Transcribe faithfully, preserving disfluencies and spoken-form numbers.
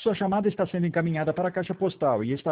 Sua chamada está sendo encaminhada para a caixa postal e está